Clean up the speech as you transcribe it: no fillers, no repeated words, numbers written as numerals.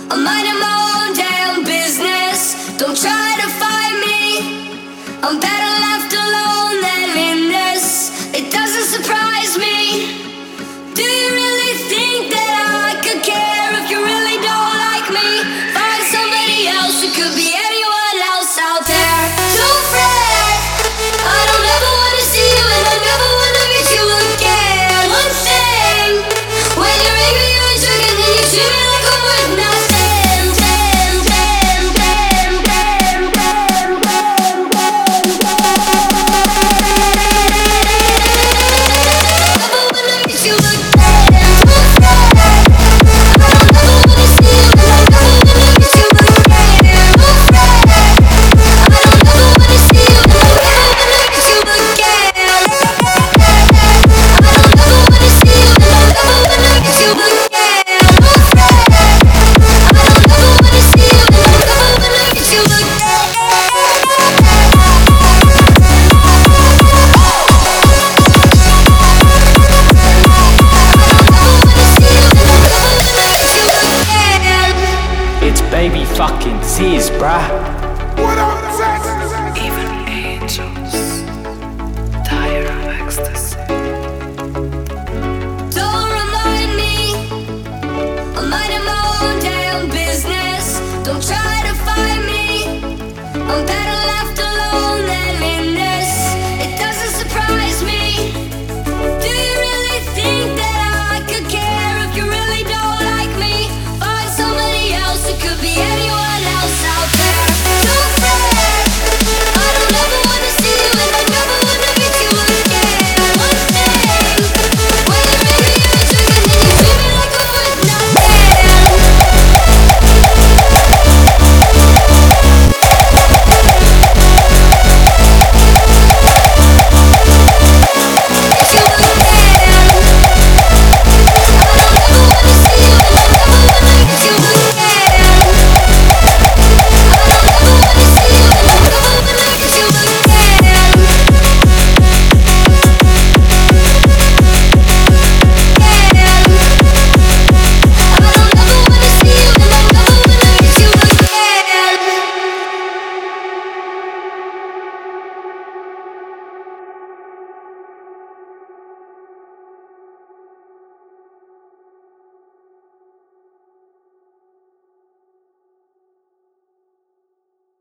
I'm minding my own damn business. Don't try to find me. I'm better left alone than in this. It doesn't surprise me. Do you really think that I could care if you really don't like me? Find somebody else. It could be anyone else out there. Don't fret. I don't ever wanna see you, and I never wanna meet you again. One thing, when you're angry, you're a jerk, and then you treat me like I'm worth nothing. Baby fucking tears, bruh.